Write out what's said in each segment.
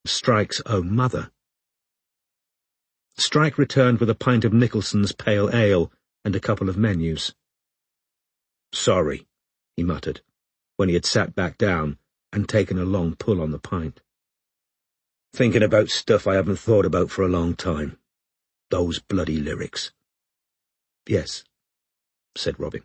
Strike's own mother. Strike returned with a pint of Nicholson's pale ale and a couple of menus. "Sorry," he muttered, when he had sat back down and taken a long pull on the pint. "Thinking about stuff I haven't thought about for a long time. Those bloody lyrics." "Yes," said Robin.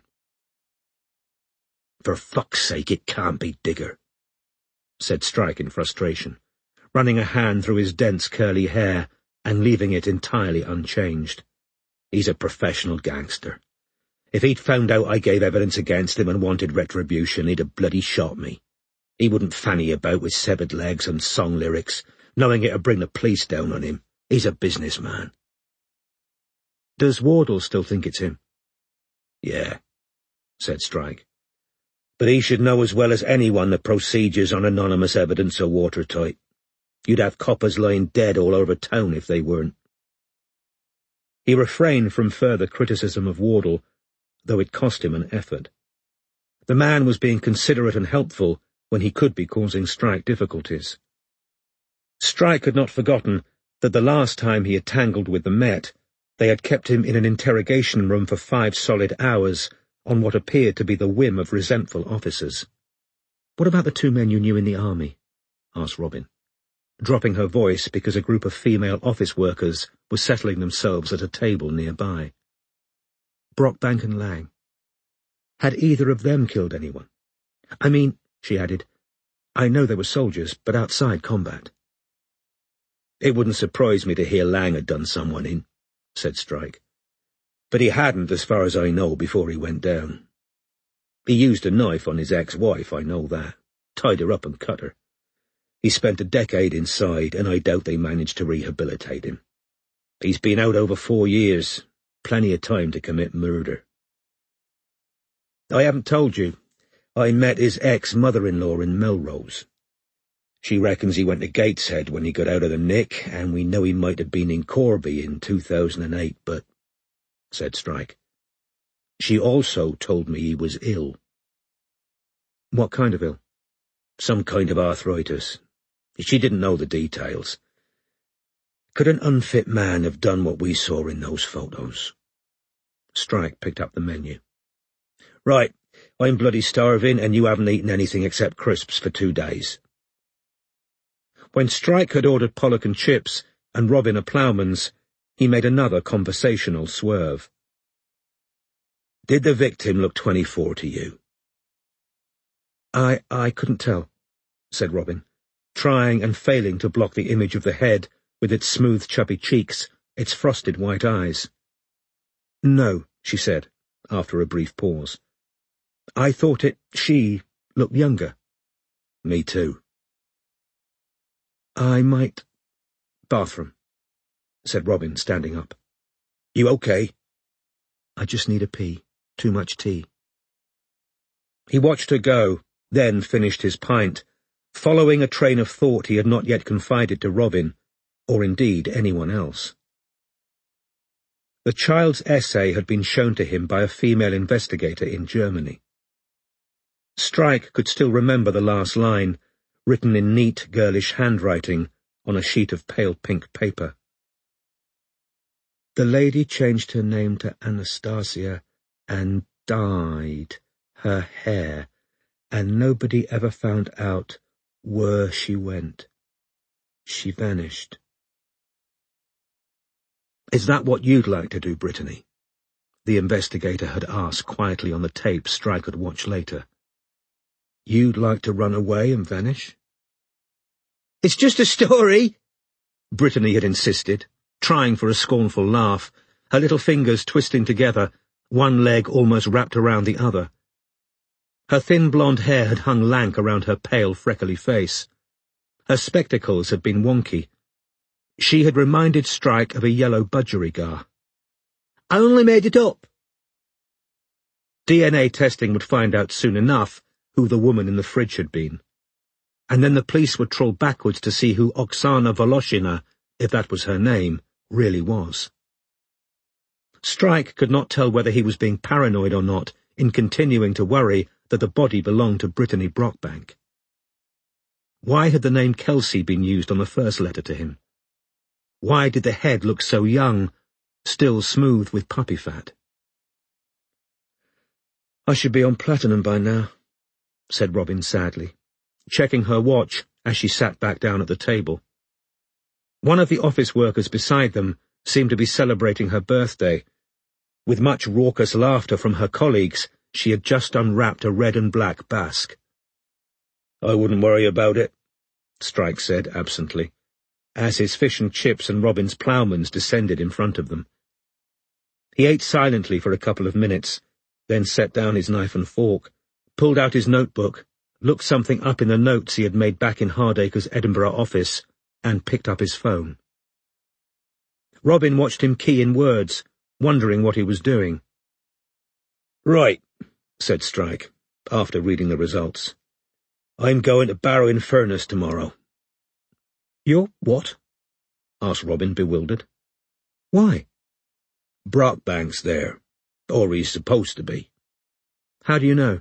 "For fuck's sake, it can't be Digger," said Strike in frustration, running a hand through his dense curly hair and leaving it entirely unchanged. "He's a professional gangster. If he'd found out I gave evidence against him and wanted retribution, he'd have bloody shot me. He wouldn't fanny about with severed legs and song lyrics, knowing it'd bring the police down on him. He's a businessman." "Does Wardle still think it's him?" "Yeah," said Strike. "But he should know as well as anyone the procedures on anonymous evidence are watertight. You'd have coppers lying dead all over town if they weren't." He refrained from further criticism of Wardle, though it cost him an effort. The man was being considerate and helpful when he could be causing Strike difficulties. Strike had not forgotten that the last time he had tangled with the Met, they had kept him in an interrogation room for 5 solid hours on what appeared to be the whim of resentful officers. "What about the 2 men you knew in the army?" asked Robin, dropping her voice because a group of female office workers were settling themselves at a table nearby. "Brockbank and Lang. Had either of them killed anyone? I mean," she added, "I know they were soldiers, but outside combat." "It wouldn't surprise me to hear Lang had done someone in," said Strike. "But he hadn't, as far as I know, before he went down. He used a knife on his ex-wife, I know that. Tied her up and cut her. He spent a decade inside, and I doubt they managed to rehabilitate him. He's been out over 4 years, plenty of time to commit murder. I haven't told you, I met his ex-mother-in-law in Melrose. She reckons he went to Gateshead when he got out of the nick, and we know he might have been in Corby in 2008, but," said Strike, "she also told me he was ill." "What kind of ill?" "Some kind of arthritis. She didn't know the details. Could an unfit man have done what we saw in those photos?" Strike picked up the menu. "Right, I'm bloody starving, and you haven't eaten anything except crisps for 2 days. When Strike had ordered pollock and chips and Robin a ploughman's, he made another conversational swerve. "Did the victim look 24 to you?" I couldn't tell," said Robin, trying and failing to block the image of the head with its smooth chubby cheeks, its frosted white eyes. "No," she said, after a brief pause. "I thought she looked younger." "Me too." "I might—" "Bathroom," said Robin, standing up. "You okay?" "I just need a pee. Too much tea." He watched her go, then finished his pint, following a train of thought he had not yet confided to Robin, or indeed anyone else. The child's essay had been shown to him by a female investigator in Germany. Strike could still remember the last line, written in neat, girlish handwriting on a sheet of pale pink paper. "The lady changed her name to Anastasia and dyed her hair, and nobody ever found out where she went. She vanished." "Is that what you'd like to do, Brittany?" the investigator had asked quietly on the tape Strike had watched later. "You'd like to run away and vanish?" "It's just a story," Brittany had insisted, trying for a scornful laugh, her little fingers twisting together, one leg almost wrapped around the other. Her thin blonde hair had hung lank around her pale, freckly face. Her spectacles had been wonky. She had reminded Strike of a yellow budgerigar. "I only made it up." DNA testing would find out soon enough who the woman in the fridge had been, and then the police would troll backwards to see who Oksana Voloshina, if that was her name, really was. Strike could not tell whether he was being paranoid or not in continuing to worry that the body belonged to Brittany Brockbank. Why had the name Kelsey been used on the first letter to him? Why did the head look so young, still smooth with puppy fat? "I should be on platinum by now," said Robin sadly, checking her watch as she sat back down at the table. One of the office workers beside them seemed to be celebrating her birthday. With much raucous laughter from her colleagues, she had just unwrapped a red and black basque. "I wouldn't worry about it," Strike said absently, as his fish and chips and Robin's ploughmans descended in front of them. He ate silently for a couple of minutes, then set down his knife and fork, pulled out his notebook, looked something up in the notes he had made back in Hardacre's Edinburgh office, and picked up his phone. Robin watched him key in words, wondering what he was doing. "Right," said Strike, after reading the results. "I'm going to Barrow-in-Furness tomorrow." "You're what?" asked Robin, bewildered. "Why?" "Brockbank's there. Or he's supposed to be." "How do you know?"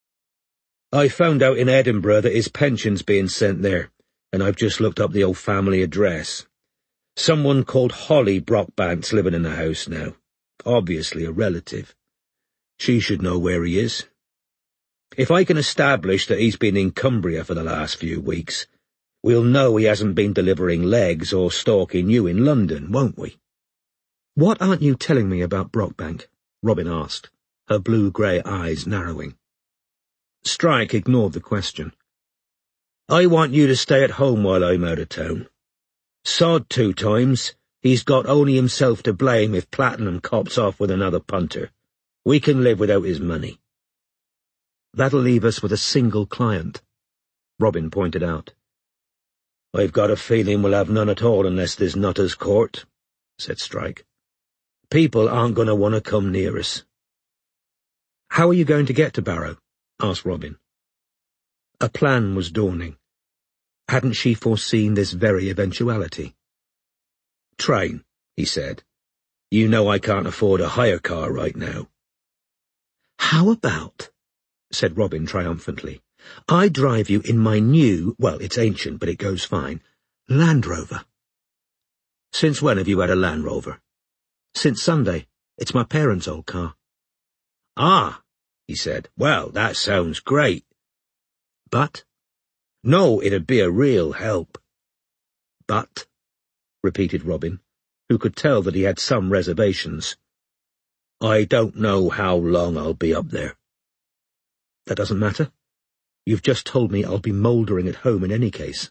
"I found out in Edinburgh that his pension's being sent there, and I've just looked up the old family address. Someone called Holly Brockbank's living in the house now. Obviously a relative. She should know where he is. If I can establish that he's been in Cumbria for the last few weeks, we'll know he hasn't been delivering legs or stalking you in London, won't we?" "What aren't you telling me about Brockbank?" Robin asked, her blue-grey eyes narrowing. Strike ignored the question. "I want you to stay at home while I'm out of town. Sod 2 times, he's got only himself to blame if Platinum cops off with another punter. We can live without his money." "That'll leave us with a single client," Robin pointed out. "I've got a feeling we'll have none at all unless there's Nutter's Court," said Strike. "People aren't going to want to come near us." "How are you going to get to Barrow?" asked Robin. A plan was dawning. Hadn't she foreseen this very eventuality? "Train," he said. "You know I can't afford a hire car right now." "How about," said Robin triumphantly, "I drive you in my new, well, it's ancient, but it goes fine, Land Rover." "Since when have you had a Land Rover?" "Since Sunday. It's my parents' old car." "Ah," he said. "Well, that sounds great." "But?" "No, it'd be a real help." "But?" repeated Robin, who could tell that he had some reservations. "I don't know how long I'll be up there." "That doesn't matter. You've just told me I'll be mouldering at home in any case."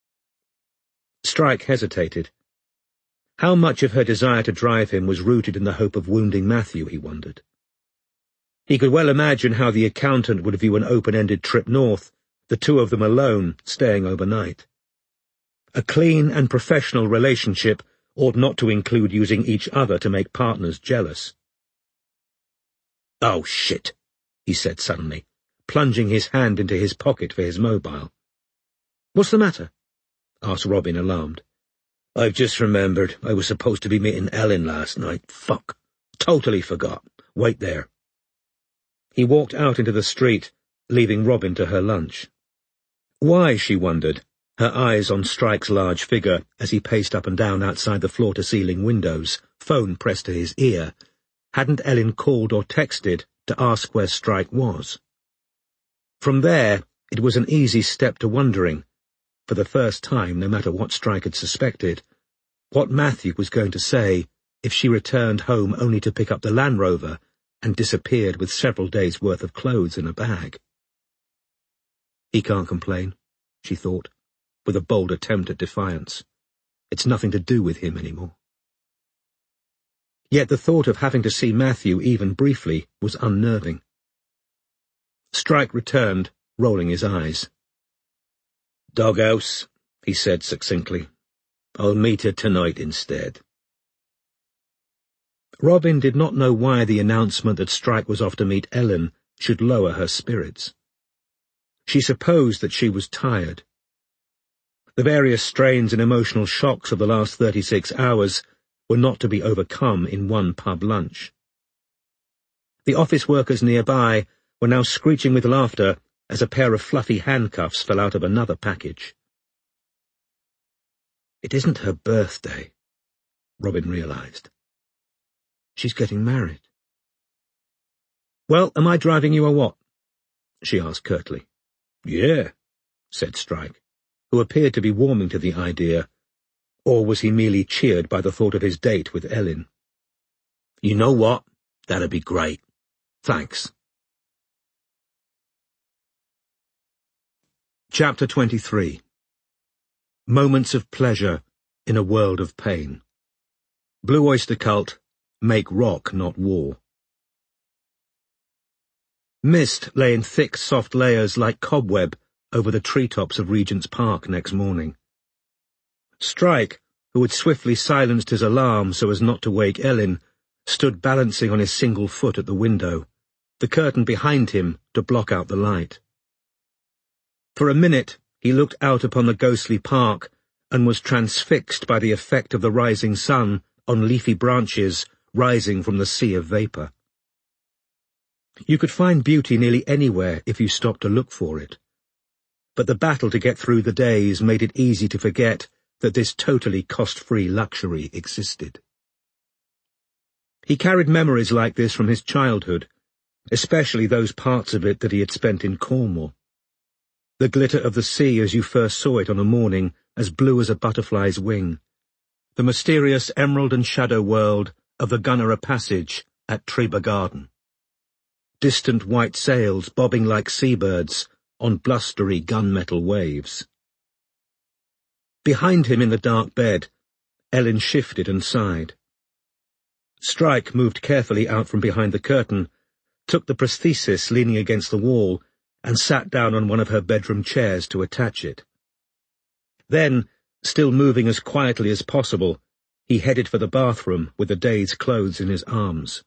Strike hesitated. How much of her desire to drive him was rooted in the hope of wounding Matthew, he wondered. He could well imagine how the accountant would view an open-ended trip north, the two of them alone, staying overnight. A clean and professional relationship ought not to include using each other to make partners jealous. "Oh, shit," he said suddenly, plunging his hand into his pocket for his mobile. "What's the matter?" asked Robin, alarmed. "I've just remembered I was supposed to be meeting Ellen last night. Fuck. Totally forgot. Wait there." He walked out into the street, leaving Robin to her lunch. Why, she wondered, her eyes on Strike's large figure as he paced up and down outside the floor-to-ceiling windows, phone pressed to his ear, hadn't Ellen called or texted to ask where Strike was? From there, it was an easy step to wondering, for the first time, no matter what Strike had suspected, what Matthew was going to say if she returned home only to pick up the Land Rover and disappeared with several days' worth of clothes in a bag. He can't complain, she thought, with a bold attempt at defiance. It's nothing to do with him anymore. Yet the thought of having to see Matthew even briefly was unnerving. Strike returned, rolling his eyes. "Doghouse," he said succinctly. "I'll meet her tonight instead." Robin did not know why the announcement that Strike was off to meet Ellen should lower her spirits. She supposed that she was tired. The various strains and emotional shocks of the last 36 hours were not to be overcome in one pub lunch. The office workers nearby were now screeching with laughter as a pair of fluffy handcuffs fell out of another package. It isn't her birthday, Robin realized. She's getting married. Well, am I driving you or what? She asked curtly. Yeah, said Strike, who appeared to be warming to the idea, or was he merely cheered by the thought of his date with Ellen? You know what? That'd be great. Thanks. Chapter 23. Moments of Pleasure in a World of Pain. Blue Oyster Cult, make rock, not war. Mist lay in thick, soft layers like cobweb over the treetops of Regent's Park next morning. Strike, who had swiftly silenced his alarm so as not to wake Ellen, stood balancing on his single foot at the window, the curtain behind him to block out the light. For a minute he looked out upon the ghostly park and was transfixed by the effect of the rising sun on leafy branches rising from the sea of vapour. You could find beauty nearly anywhere if you stopped to look for it. But the battle to get through the days made it easy to forget that this totally cost-free luxury existed. He carried memories like this from his childhood, especially those parts of it that he had spent in Cornwall. The glitter of the sea as you first saw it on a morning as blue as a butterfly's wing. The mysterious emerald and shadow world of the Gunnerer Passage at Treba Garden. Distant white sails bobbing like seabirds on blustery gunmetal waves. Behind him in the dark bed, Ellen shifted and sighed. Strike moved carefully out from behind the curtain, took the prosthesis leaning against the wall, and sat down on one of her bedroom chairs to attach it. Then, still moving as quietly as possible, he headed for the bathroom with the day's clothes in his arms.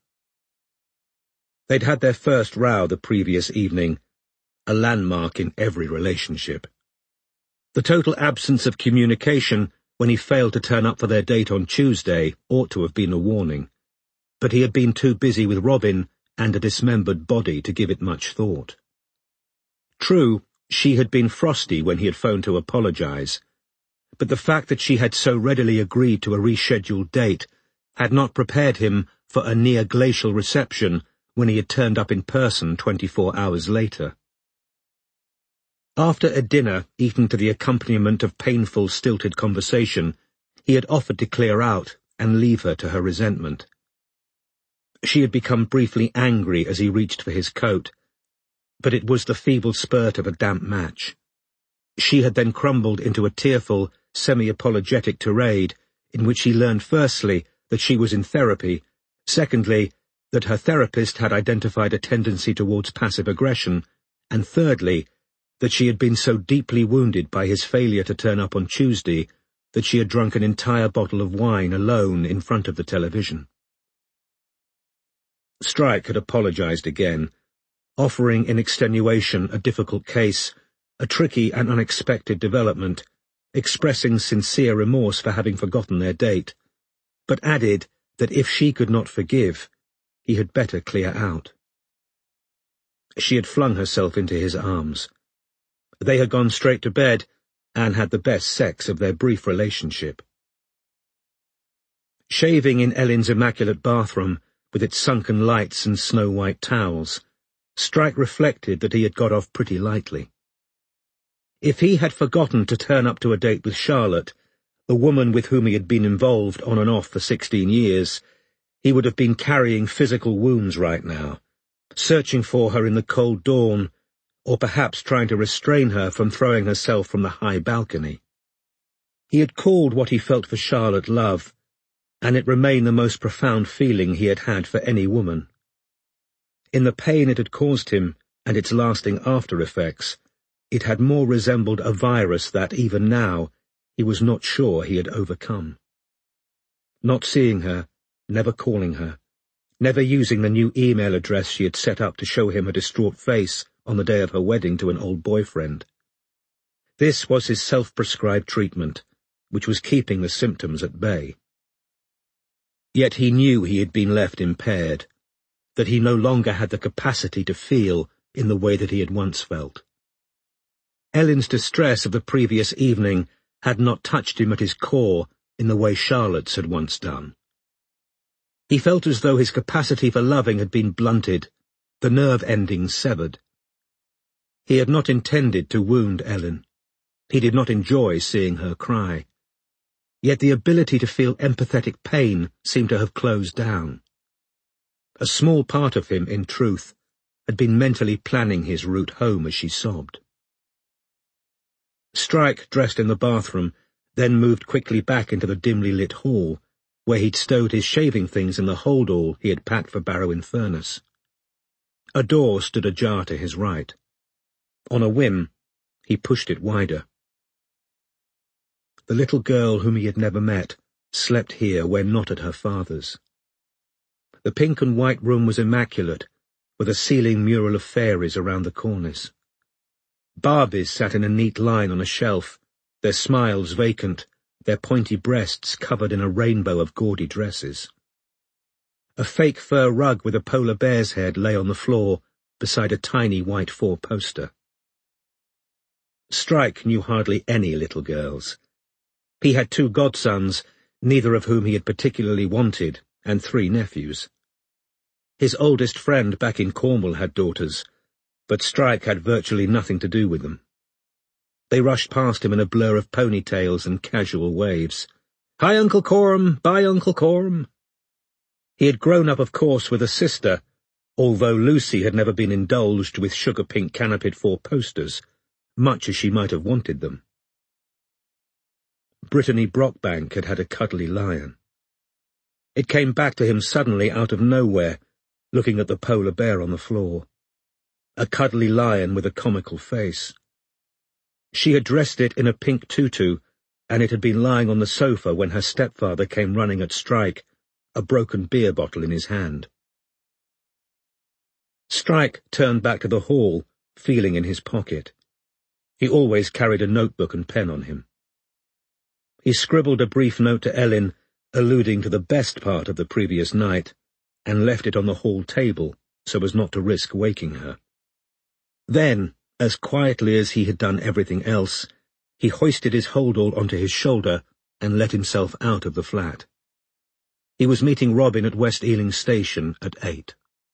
They'd had their first row the previous evening, a landmark in every relationship. The total absence of communication when he failed to turn up for their date on Tuesday ought to have been a warning, but he had been too busy with Robin and a dismembered body to give it much thought. True, she had been frosty when he had phoned to apologize, but the fact that she had so readily agreed to a rescheduled date had not prepared him for a near-glacial reception when he had turned up in person 24 hours later. After a dinner eaten to the accompaniment of painful, stilted conversation, he had offered to clear out and leave her to her resentment. She had become briefly angry as he reached for his coat, but it was the feeble spurt of a damp match. She had then crumbled into a tearful, semi-apologetic tirade in which he learned firstly that she was in therapy, secondly, that her therapist had identified a tendency towards passive aggression, and thirdly, that she had been so deeply wounded by his failure to turn up on Tuesday that she had drunk an entire bottle of wine alone in front of the television. Strike had apologized again, offering in extenuation a difficult case, a tricky and unexpected development, expressing sincere remorse for having forgotten their date, but added that if she could not forgive, he had better clear out. She had flung herself into his arms. They had gone straight to bed and had the best sex of their brief relationship. Shaving in Ellen's immaculate bathroom, with its sunken lights and snow-white towels, Strike reflected that he had got off pretty lightly. If he had forgotten to turn up to a date with Charlotte, the woman with whom he had been involved on and off for 16 years, he would have been carrying physical wounds right now, searching for her in the cold dawn, or perhaps trying to restrain her from throwing herself from the high balcony. He had called what he felt for Charlotte love, and it remained the most profound feeling he had had for any woman. In the pain it had caused him, and its lasting after-effects, it had more resembled a virus that, even now, he was not sure he had overcome. Not seeing her, never calling her, never using the new email address she had set up to show him her distraught face on the day of her wedding to an old boyfriend. This was his self-prescribed treatment, which was keeping the symptoms at bay. Yet he knew he had been left impaired, that he no longer had the capacity to feel in the way that he had once felt. Ellen's distress of the previous evening had not touched him at his core in the way Charlotte's had once done. He felt as though his capacity for loving had been blunted, the nerve endings severed. He had not intended to wound Ellen. He did not enjoy seeing her cry. Yet the ability to feel empathetic pain seemed to have closed down. A small part of him, in truth, had been mentally planning his route home as she sobbed. Strike dressed in the bathroom, then moved quickly back into the dimly lit hall, where he'd stowed his shaving things in the hold-all he had packed for Barrow-in-Furness. A door stood ajar to his right. On a whim, he pushed it wider. The little girl whom he had never met slept here where not at her father's. The pink and white room was immaculate, with a ceiling mural of fairies around the cornice. Barbies sat in a neat line on a shelf, their smiles vacant, their pointy breasts covered in a rainbow of gaudy dresses. A fake fur rug with a polar bear's head lay on the floor beside a tiny white four-poster. Strike knew hardly any little girls. He had 2 godsons, neither of whom he had particularly wanted, and 3 nephews. His oldest friend back in Cornwall had daughters, but Strike had virtually nothing to do with them. They rushed past him in a blur of ponytails and casual waves. "Hi, Uncle Coram! Bye, Uncle Coram!" He had grown up, of course, with a sister, although Lucy had never been indulged with sugar-pink canopied four-posters, much as she might have wanted them. Brittany Brockbank had had a cuddly lion. It came back to him suddenly out of nowhere, looking at the polar bear on the floor. A cuddly lion with a comical face. She had dressed it in a pink tutu, and it had been lying on the sofa when her stepfather came running at Strike, a broken beer bottle in his hand. Strike turned back to the hall, feeling in his pocket. He always carried a notebook and pen on him. He scribbled a brief note to Ellen, alluding to the best part of the previous night, and left it on the hall table so as not to risk waking her. Then, as quietly as he had done everything else, he hoisted his hold-all onto his shoulder and let himself out of the flat. He was meeting Robin at West Ealing Station at 8.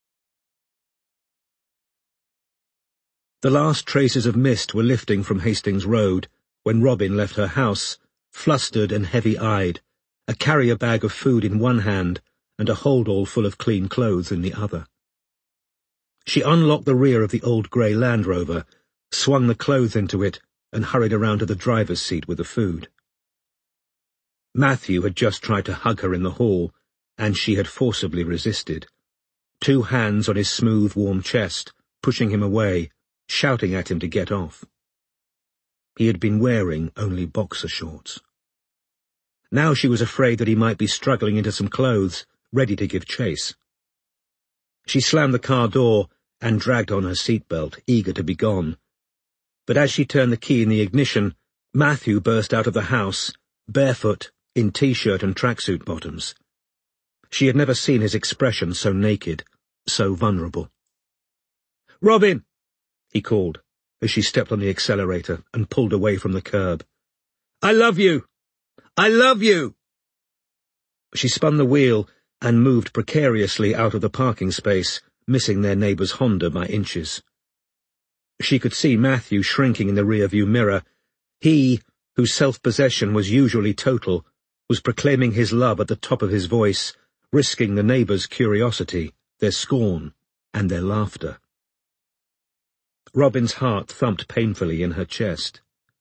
The last traces of mist were lifting from Hastings Road when Robin left her house, flustered and heavy-eyed, a carrier bag of food in one hand and a hold-all full of clean clothes in the other. She unlocked the rear of the old grey Land Rover, swung the clothes into it, and hurried around to the driver's seat with the food. Matthew had just tried to hug her in the hall, and she had forcibly resisted, 2 hands on his smooth, warm chest, pushing him away, shouting at him to get off. He had been wearing only boxer shorts. Now she was afraid that he might be struggling into some clothes, ready to give chase. She slammed the car door and dragged on her seatbelt, eager to be gone. But as she turned the key in the ignition, Matthew burst out of the house, barefoot, in T-shirt and tracksuit bottoms. She had never seen his expression so naked, so vulnerable. "Robin!" he called, as she stepped on the accelerator and pulled away from the curb. "I love you! I love you!" She spun the wheel and moved precariously out of the parking space, missing their neighbour's Honda by inches. She could see Matthew shrinking in the rearview mirror. He, whose self-possession was usually total, was proclaiming his love at the top of his voice, risking the neighbours' curiosity, their scorn, and their laughter. Robin's heart thumped painfully in her chest.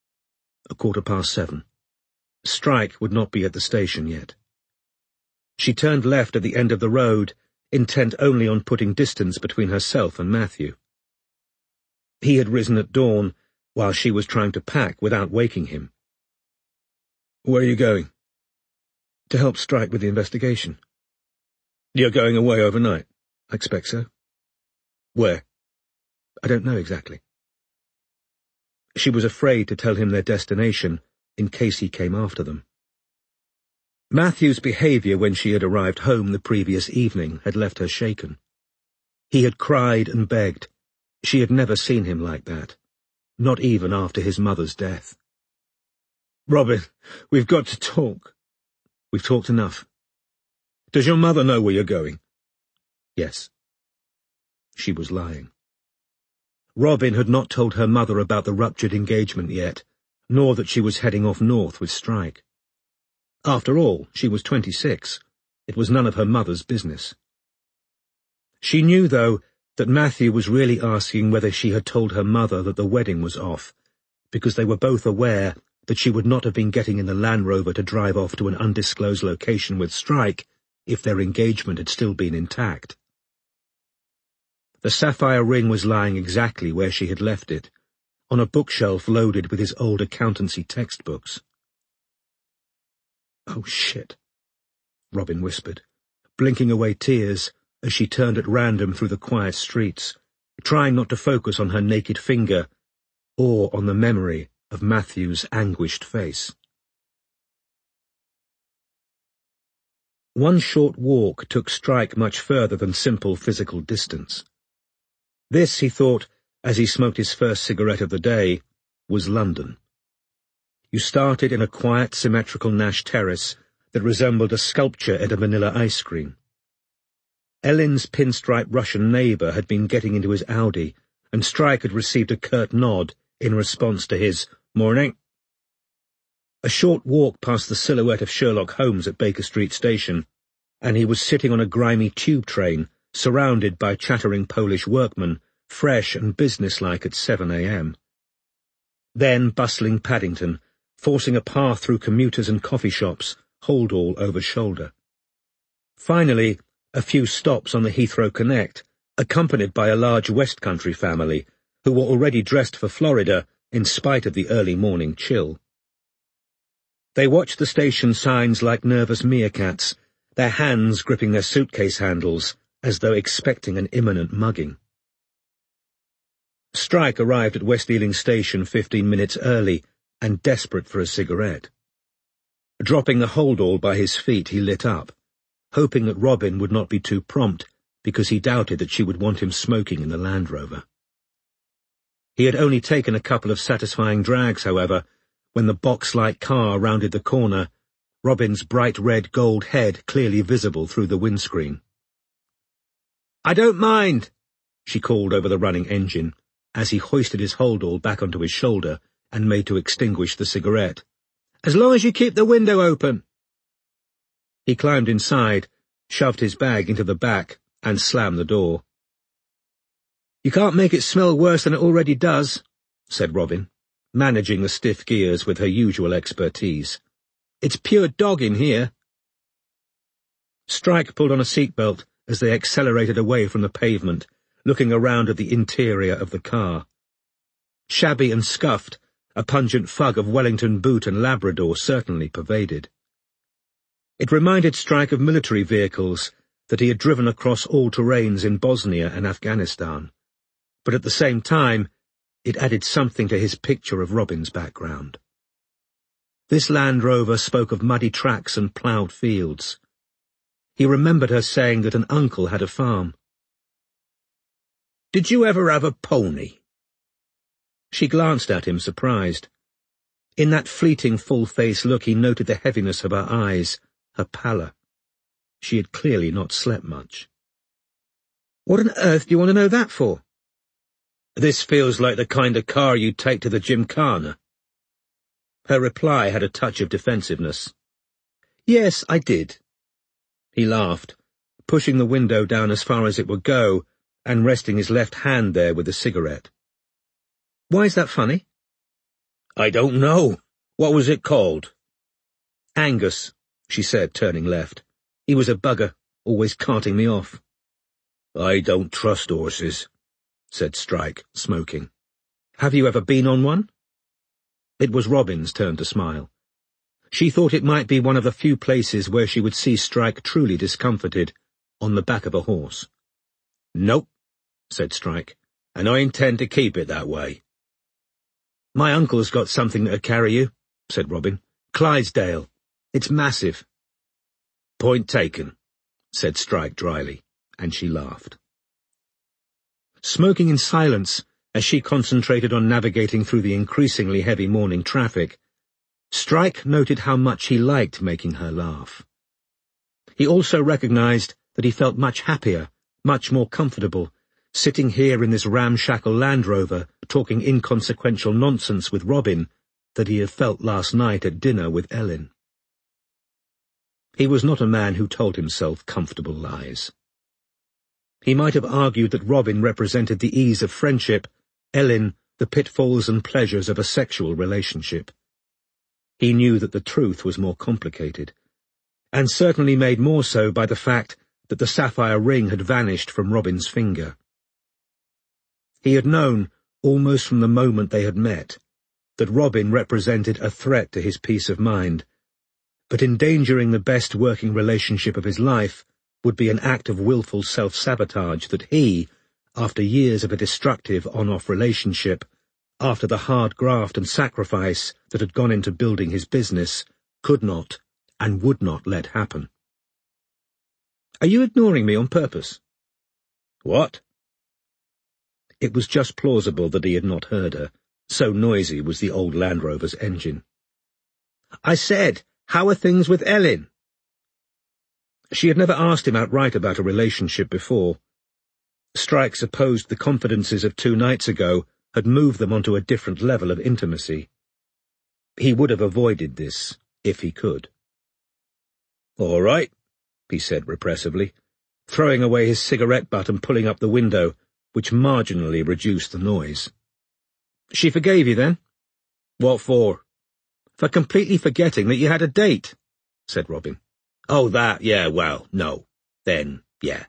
7:15. Strike would not be at the station yet. She turned left at the end of the road, intent only on putting distance between herself and Matthew. He had risen at dawn, while she was trying to pack without waking him. "Where are you going?" "To help Strike with the investigation." "You're going away overnight?" "I expect so." "Where?" "I don't know exactly." She was afraid to tell him their destination, in case he came after them. Matthew's behaviour when she had arrived home the previous evening had left her shaken. He had cried and begged. She had never seen him like that, not even after his mother's death. Robin, we've got to talk. We've talked enough. Does your mother know where you're going? Yes. She was lying. Robin had not told her mother about the ruptured engagement yet, nor that she was heading off north with Strike. After all, she was 26. It was none of her mother's business. She knew, though, that Matthew was really asking whether she had told her mother that the wedding was off, because they were both aware that she would not have been getting in the Land Rover to drive off to an undisclosed location with Strike if their engagement had still been intact. The sapphire ring was lying exactly where she had left it, on a bookshelf loaded with his old accountancy textbooks. "Oh, shit," Robin whispered, blinking away tears as she turned at random through the quiet streets, trying not to focus on her naked finger or on the memory of Matthew's anguished face. One short walk took Strike much further than simple physical distance. This, he thought, as he smoked his first cigarette of the day, was London. You started in a quiet, symmetrical Nash terrace that resembled a sculpture in a vanilla ice cream. Ellen's pinstripe Russian neighbour had been getting into his Audi, and Strike had received a curt nod in response to his "morning." A short walk past the silhouette of Sherlock Holmes at Baker Street Station, and he was sitting on a grimy tube train, surrounded by chattering Polish workmen, fresh and businesslike at 7 a.m. Then bustling Paddington, forcing a path through commuters and coffee shops, hold-all over shoulder. Finally, a few stops on the Heathrow Connect, accompanied by a large West Country family, who were already dressed for Florida in spite of the early morning chill. They watched the station signs like nervous meerkats, their hands gripping their suitcase handles, as though expecting an imminent mugging. Strike arrived at West Ealing Station 15 minutes early and desperate for a cigarette. Dropping the hold-all by his feet, he lit up, hoping that Robin would not be too prompt, because he doubted that she would want him smoking in the Land Rover. He had only taken a couple of satisfying drags, however, when the box-like car rounded the corner, Robin's bright red gold head clearly visible through the windscreen. "I don't mind," she called over the running engine, as he hoisted his hold-all back onto his shoulder and made to extinguish the cigarette. "As long as you keep the window open." He climbed inside, shoved his bag into the back, and slammed the door. "You can't make it smell worse than it already does," said Robin, managing the stiff gears with her usual expertise. "It's pure dog in here." Strike pulled on a seatbelt as they accelerated away from the pavement, looking around at the interior of the car. Shabby and scuffed, a pungent fug of Wellington boot and Labrador certainly pervaded. It reminded Strike of military vehicles that he had driven across all terrains in Bosnia and Afghanistan, but at the same time it added something to his picture of Robin's background. This Land Rover spoke of muddy tracks and ploughed fields. He remembered her saying that an uncle had a farm. "Did you ever have a pony?" She glanced at him, surprised. In that fleeting full-face look he noted the heaviness of her eyes, her pallor. She had clearly not slept much. "What on earth do you want to know that for?" "This feels like the kind of car you'd take to the Gymkhana." Her reply had a touch of defensiveness. "Yes, I did." He laughed, pushing the window down as far as it would go and resting his left hand there with the cigarette. "Why is that funny?" "I don't know. What was it called?" "Angus," she said, turning left. "He was a bugger, always carting me off." "I don't trust horses," said Strike, smoking. "Have you ever been on one?" It was Robin's turn to smile. She thought it might be one of the few places where she would see Strike truly discomfited, on the back of a horse. "Nope," said Strike, "and I intend to keep it that way." "My uncle's got something that'll carry you," said Robin. "Clydesdale. It's massive." "Point taken," said Strike dryly, and she laughed. Smoking in silence, as she concentrated on navigating through the increasingly heavy morning traffic, Strike noted how much he liked making her laugh. He also recognized that he felt much happier, much more comfortable, sitting here in this ramshackle Land Rover, talking inconsequential nonsense with Robin, than he had felt last night at dinner with Ellen. He was not a man who told himself comfortable lies. He might have argued that Robin represented the ease of friendship, Ellen the pitfalls and pleasures of a sexual relationship. He knew that the truth was more complicated, and certainly made more so by the fact that the sapphire ring had vanished from Robin's finger. He had known, almost from the moment they had met, that Robin represented a threat to his peace of mind, but endangering the best working relationship of his life would be an act of willful self-sabotage that he, after years of a destructive on-off relationship, after the hard graft and sacrifice that had gone into building his business, could not and would not let happen. "Are you ignoring me on purpose?" "What?" It was just plausible that he had not heard her, so noisy was the old Land Rover's engine. "I said, how are things with Ellen?" She had never asked him outright about a relationship before. Strike supposed the confidences of 2 nights ago had moved them onto a different level of intimacy. He would have avoided this, if he could. "All right," he said repressively, throwing away his cigarette butt and pulling up the window, which marginally reduced the noise. "She forgave you, then?" "What for?" "For completely forgetting that you had a date," said Robin. "Oh, that, yeah, well, no. Then, yeah."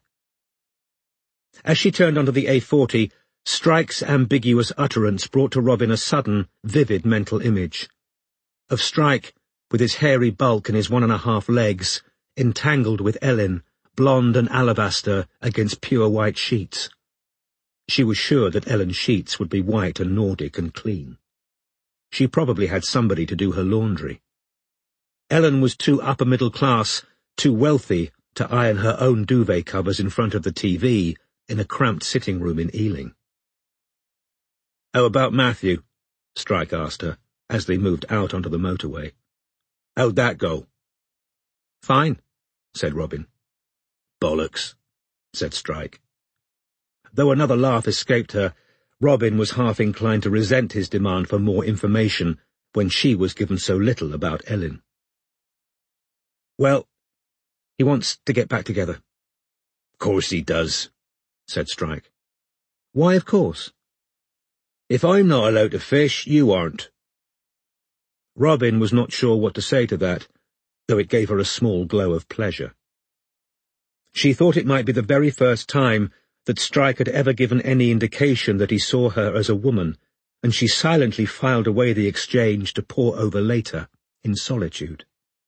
As she turned onto the A40, Strike's ambiguous utterance brought to Robin a sudden, vivid mental image. Of Strike, with his hairy bulk and his 1.5 legs, entangled with Ellen, blonde and alabaster against pure white sheets. She was sure that Ellen's sheets would be white and Nordic and clean. She probably had somebody to do her laundry. Ellen was too upper-middle class, too wealthy, to iron her own duvet covers in front of the TV in a cramped sitting room in Ealing. "How about Matthew?" Strike asked her, as they moved out onto the motorway. "How'd that go?" "Fine," said Robin. "Bollocks," said Strike. Though another laugh escaped her, Robin was half inclined to resent his demand for more information when she was given so little about Ellen. "Well, he wants to get back together." "Course he does," said Strike. "Why, of course?" "If I'm not allowed to fish, you aren't." Robin was not sure what to say to that, though it gave her a small glow of pleasure. She thought it might be the very first time that Strike had ever given any indication that he saw her as a woman, and she silently filed away the exchange to pore over later, in solitude.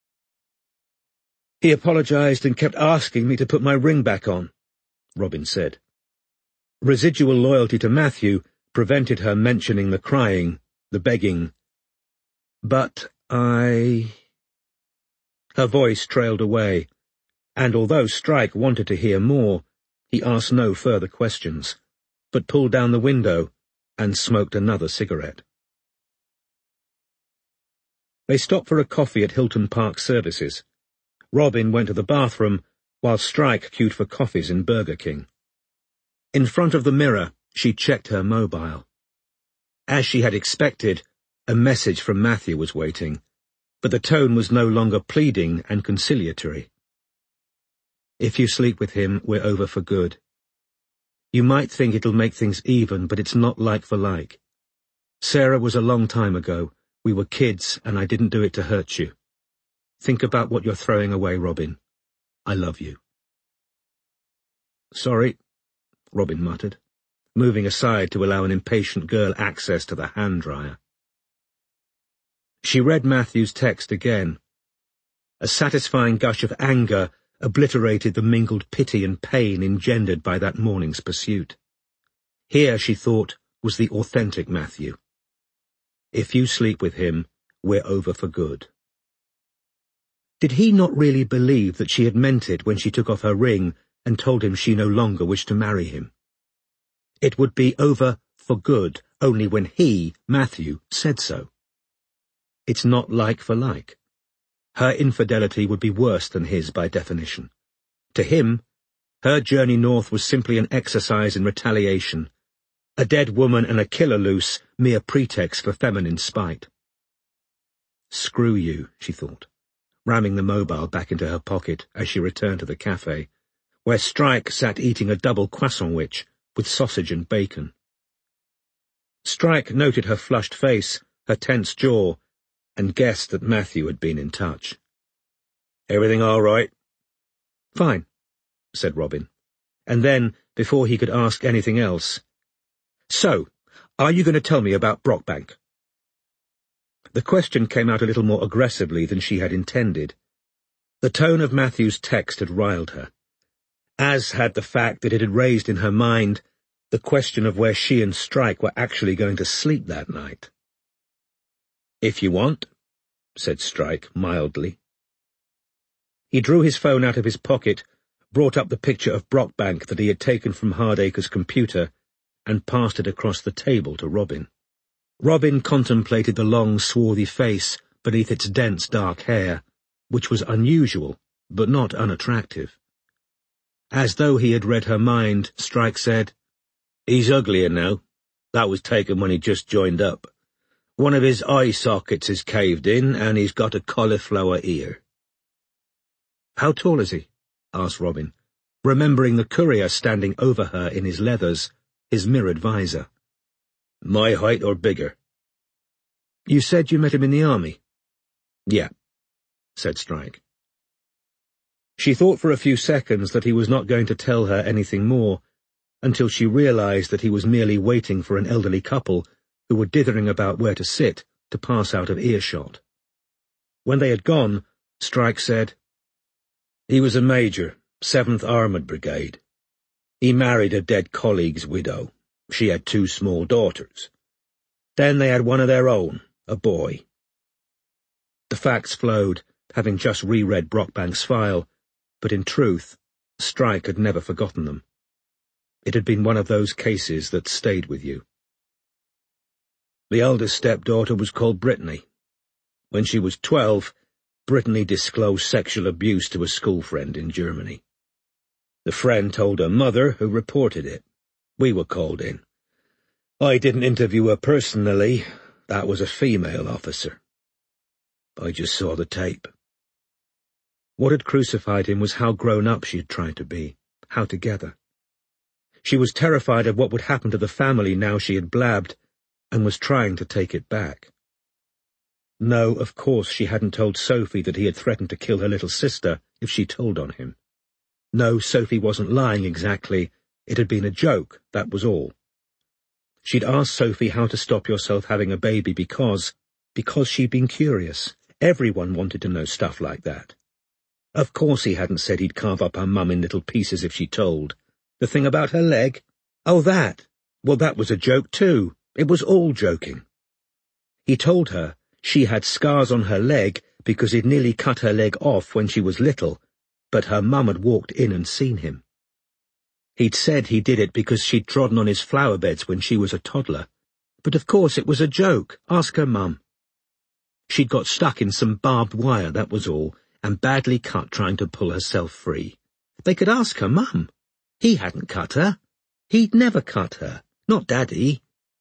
"He apologized and kept asking me to put my ring back on," Robin said. Residual loyalty to Matthew prevented her mentioning the crying, the begging. "But Her voice trailed away, and although Strike wanted to hear more, he asked no further questions, but pulled down the window and smoked another cigarette. They stopped for a coffee at Hilton Park Services. Robin went to the bathroom, while Strike queued for coffees in Burger King. In front of the mirror, she checked her mobile. As she had expected, a message from Matthew was waiting, but the tone was no longer pleading and conciliatory. "If you sleep with him, we're over for good. You might think it'll make things even, but it's not like for like. Sarah was a long time ago. We were kids, and I didn't do it to hurt you. Think about what you're throwing away, Robin. I love you." "Sorry," Robin muttered, moving aside to allow an impatient girl access to the hand-dryer. She read Matthew's text again. A satisfying gush of anger obliterated the mingled pity and pain engendered by that morning's pursuit. Here, she thought, was the authentic Matthew. If you sleep with him, we're over for good. Did he not really believe that she had meant it when she took off her ring and told him she no longer wished to marry him? It would be over for good only when he, Matthew, said so. It's not like for like. Her infidelity would be worse than his by definition. To him, her journey north was simply an exercise in retaliation, a dead woman and a killer loose, mere pretext for feminine spite. Screw you, she thought, ramming the mobile back into her pocket as she returned to the cafe, where Strike sat eating a double croissant-wich with sausage and bacon. Strike noted her flushed face, her tense jaw, and guessed that Matthew had been in touch. "Everything all right?" "Fine," said Robin. And then, before he could ask anything else, "So, are you going to tell me about Brockbank?" The question came out a little more aggressively than she had intended. The tone of Matthew's text had riled her, as had the fact that it had raised in her mind the question of where she and Strike were actually going to sleep that night. "If you want," said Strike mildly. He drew his phone out of his pocket, brought up the picture of Brockbank that he had taken from Hardacre's computer, and passed it across the table to Robin. Robin contemplated the long, swarthy face beneath its dense, dark hair, which was unusual, but not unattractive. As though he had read her mind, Strike said, "He's uglier now. That was taken when he just joined up. One of his eye sockets is caved in, and he's got a cauliflower ear." "How tall is he?" asked Robin, remembering the courier standing over her in his leathers, his mirrored visor. "My height or bigger." "You said you met him in the army?" "Yeah," said Strike. She thought for a few seconds that he was not going to tell her anything more, until she realized that he was merely waiting for an elderly couple who were dithering about where to sit to pass out of earshot. When they had gone, Strike said, "He was a major, 7th Armoured Brigade. He married a dead colleague's widow. She had 2 small daughters. Then they had one of their own, a boy." The facts flowed, having just reread Brockbank's file, but in truth, Strike had never forgotten them. It had been one of those cases that stayed with you. "The eldest stepdaughter was called Brittany. When she was 12, Brittany disclosed sexual abuse to a school friend in Germany. The friend told her mother, who reported it. We were called in. I didn't interview her personally. That was a female officer. I just saw the tape." What had crucified him was how grown up she had tried to be, how together. She was terrified of what would happen to the family now she had blabbed, and was trying to take it back. No, of course she hadn't told Sophie that he had threatened to kill her little sister if she told on him. No, Sophie wasn't lying exactly. It had been a joke, that was all. She'd asked Sophie how to stop yourself having a baby because she'd been curious. Everyone wanted to know stuff like that. Of course he hadn't said he'd carve up her mum in little pieces if she told. The thing about her leg? Oh, that! Well, that was a joke too. It was all joking. He told her she had scars on her leg because he'd nearly cut her leg off when she was little, but her mum had walked in and seen him. He'd said he did it because she'd trodden on his flower beds when she was a toddler. But of course it was a joke. Ask her mum. She'd got stuck in some barbed wire, that was all, and badly cut trying to pull herself free. They could ask her mum. He hadn't cut her. He'd never cut her. Not Daddy.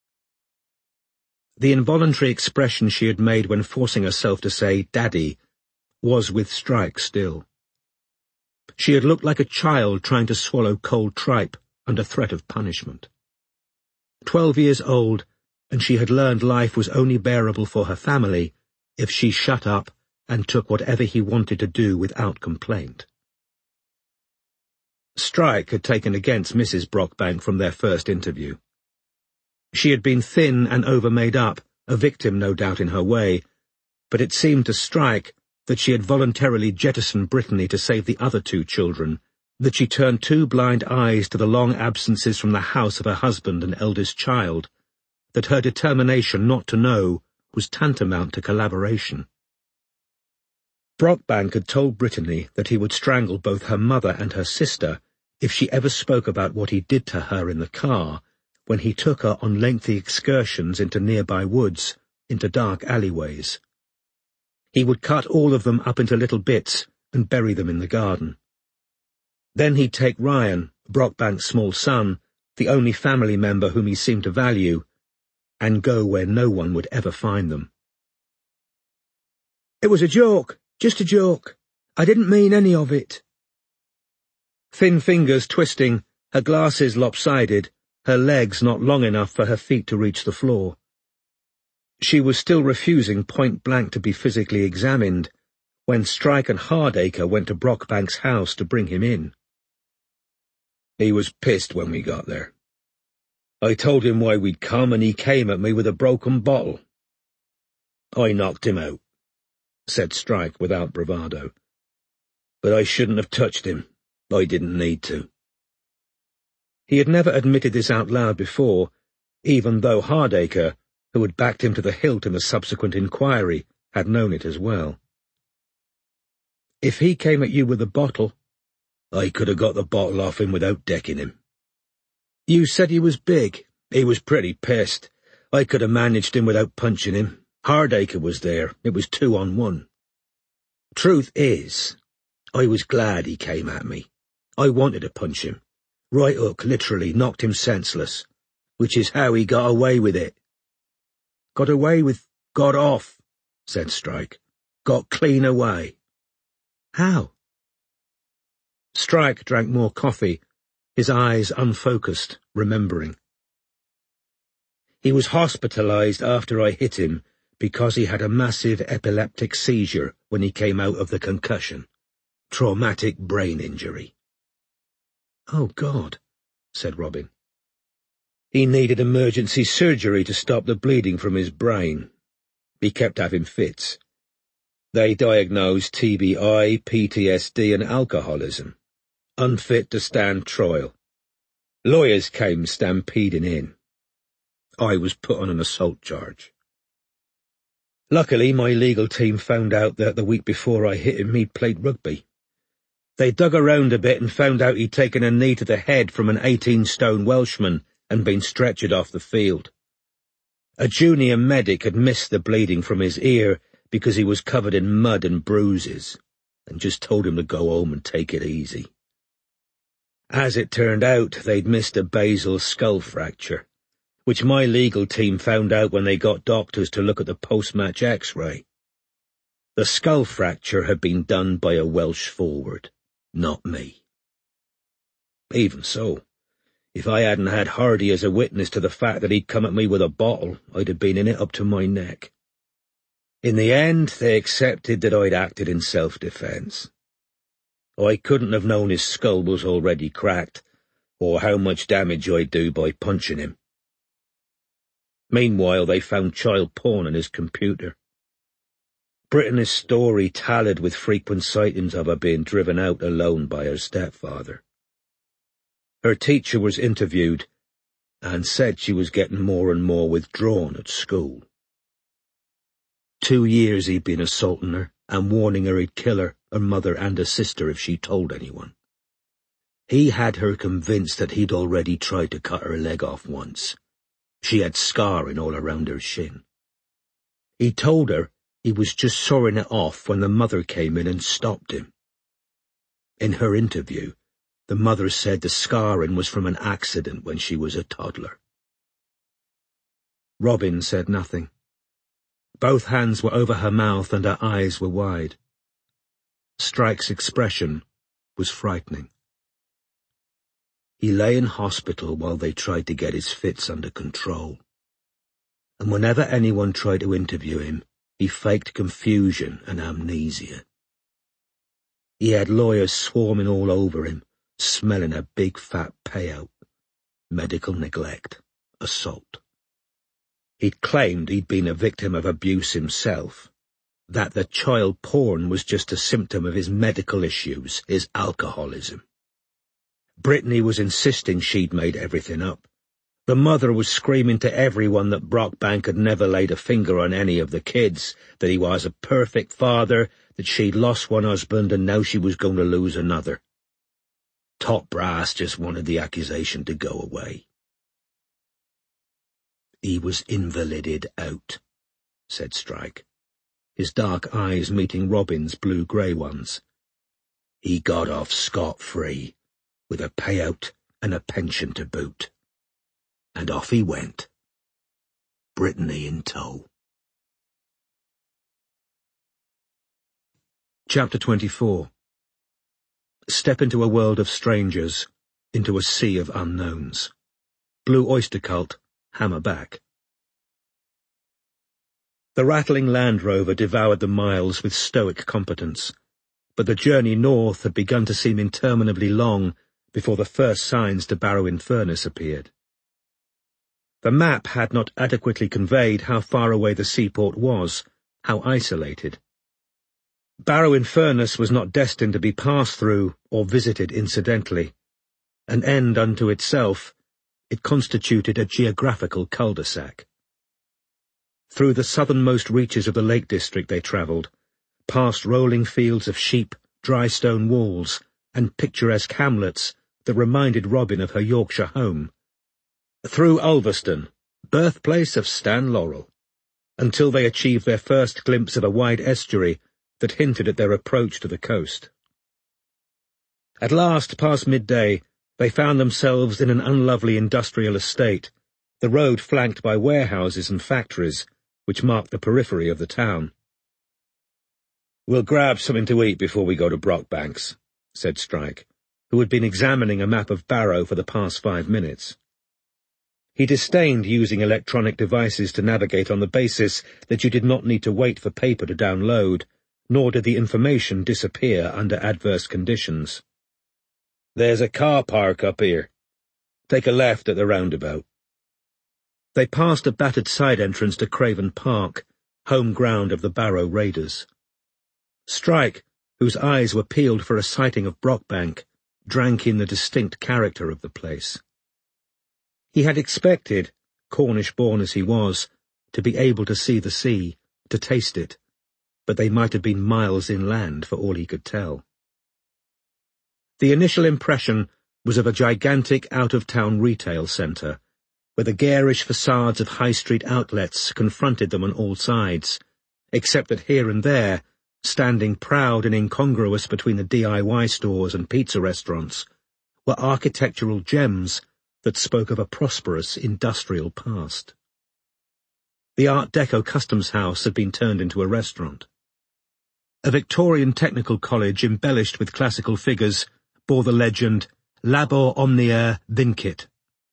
The involuntary expression she had made when forcing herself to say Daddy was with Strike still. She had looked like a child trying to swallow cold tripe under threat of punishment. 12 years old, and she had learned life was only bearable for her family if she shut up and took whatever he wanted to do without complaint. Strike had taken against Mrs. Brockbank from their first interview. She had been thin and over-made up, a victim no doubt in her way, but it seemed to Strike that she had voluntarily jettisoned Brittany to save the other 2 children, that she turned 2 blind eyes to the long absences from the house of her husband and eldest child, that her determination not to know was tantamount to collaboration. Brockbank had told Brittany that he would strangle both her mother and her sister if she ever spoke about what he did to her in the car when he took her on lengthy excursions into nearby woods, into dark alleyways. He would cut all of them up into little bits and bury them in the garden. Then he'd take Ryan, Brockbank's small son, the only family member whom he seemed to value, and go where no one would ever find them. "It was a joke, just a joke. I didn't mean any of it." Thin fingers twisting, her glasses lopsided, her legs not long enough for her feet to reach the floor. She was still refusing point-blank to be physically examined when Strike and Hardacre went to Brockbank's house to bring him in. "He was pissed when we got there. I told him why we'd come, and he came at me with a broken bottle. I knocked him out," said Strike without bravado. "But I shouldn't have touched him. I didn't need to." He had never admitted this out loud before, even though Hardacre, who had backed him to the hilt in the subsequent inquiry, had known it as well. "If he came at you with a bottle—" "I could have got the bottle off him without decking him." "You said he was big." "He was pretty pissed. I could have managed him without punching him. Hardacre was there. It was 2-on-1. Truth is, I was glad he came at me. I wanted to punch him. Right hook, literally, knocked him senseless. Which is how he got away with it." "Got away with—" "Got off," said Strike. "Got clean away." "How?" Strike drank more coffee, his eyes unfocused, remembering. "He was hospitalized after I hit him because he had a massive epileptic seizure when he came out of the concussion. Traumatic brain injury." "Oh, God," said Robin. "He needed emergency surgery to stop the bleeding from his brain. He kept having fits. They diagnosed TBI, PTSD and alcoholism. Unfit to stand trial. Lawyers came stampeding in. I was put on an assault charge. Luckily, my legal team found out that the week before I hit him he'd played rugby. They dug around a bit and found out he'd taken a knee to the head from an 18-stone Welshman and been stretchered off the field. A junior medic had missed the bleeding from his ear because he was covered in mud and bruises, and just told him to go home and take it easy. As it turned out, they'd missed a basal skull fracture, which my legal team found out when they got doctors to look at the post-match X-ray. The skull fracture had been done by a Welsh forward, not me. Even so, if I hadn't had Hardy as a witness to the fact that he'd come at me with a bottle, I'd have been in it up to my neck. In the end, they accepted that I'd acted in self-defense. I couldn't have known his skull was already cracked, or how much damage I'd do by punching him. Meanwhile, they found child porn on his computer. Brittany's story tallied with frequent sightings of her being driven out alone by her stepfather. Her teacher was interviewed and said she was getting more and more withdrawn at school. 2 years he'd been assaulting her and warning her he'd kill her mother and her sister if she told anyone. He had her convinced that he'd already tried to cut her leg off once. She had scarring all around her shin. He told her he was just sawing it off when the mother came in and stopped him. In her interview, the mother said the scarring was from an accident when she was a toddler. Robin said nothing. Both hands were over her mouth and her eyes were wide. Strike's expression was frightening. He lay in hospital while they tried to get his fits under control. And whenever anyone tried to interview him, he faked confusion and amnesia. He had lawyers swarming all over him, smelling a big fat payout. Medical neglect. Assault. He'd claimed he'd been a victim of abuse himself, that the child porn was just a symptom of his medical issues, his alcoholism. Brittany was insisting she'd made everything up. The mother was screaming to everyone that Brockbank had never laid a finger on any of the kids, that he was a perfect father, that she'd lost one husband and now she was going to lose another. Top brass just wanted the accusation to go away. He was invalided out, said Strike. his dark eyes meeting Robin's blue-grey ones. "He got off scot-free, with a payout and a pension to boot. And off he went, Brittany in tow." Chapter 24. Step into a world of strangers, into a sea of unknowns. Blue Oyster Cult, hammer back. The rattling Land Rover devoured the miles with stoic competence, but the journey north had begun to seem interminably long before the first signs to Barrow-in-Furness appeared. The map had not adequately conveyed how far away the seaport was, how isolated. Barrow-in-Furness was not destined to be passed through or visited incidentally. An end unto itself, it constituted a geographical cul-de-sac. Through the southernmost reaches of the Lake District they travelled, past rolling fields of sheep, dry stone walls, and picturesque hamlets that reminded Robin of her Yorkshire home. Through Ulverston, birthplace of Stan Laurel, until they achieved their first glimpse of a wide estuary that hinted at their approach to the coast. At last, past midday, they found themselves in an unlovely industrial estate, the road flanked by warehouses and factories, which marked the periphery of the town. "We'll grab something to eat before we go to Brockbanks," said Strike, who had been examining a map of Barrow for the past 5 minutes. He disdained using electronic devices to navigate on the basis that you did not need to wait for paper to download, nor did the information disappear under adverse conditions. "There's a car park up here. Take a left at the roundabout." They passed a battered side entrance to Craven Park, home ground of the Barrow Raiders. Strike, whose eyes were peeled for a sighting of Brockbank, drank in the distinct character of the place. He had expected, Cornish-born as he was, to be able to see the sea, to taste it, but they might have been miles inland for all he could tell. The initial impression was of a gigantic out-of-town retail centre, where the garish facades of high-street outlets confronted them on all sides, except that here and there, standing proud and incongruous between the DIY stores and pizza restaurants, were architectural gems that spoke of a prosperous industrial past. The Art Deco Customs House had been turned into a restaurant. A Victorian technical college embellished with classical figures bore the legend, Labor Omnia Vincit.